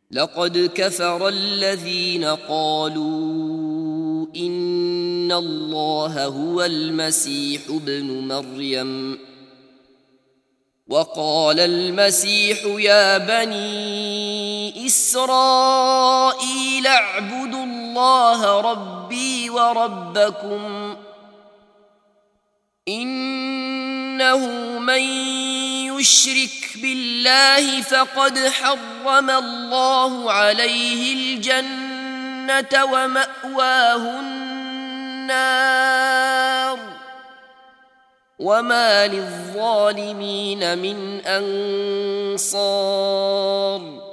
لقد كفر الذين قالوا إن الله هو المسيح ابن مريم وقال المسيح يا بني إسرائيل اعبدوا الله ربي وربكم إنه من يشرك بالله فقد حرم الله عليه الجنة ومأواه النار وما للظالمين من أنصار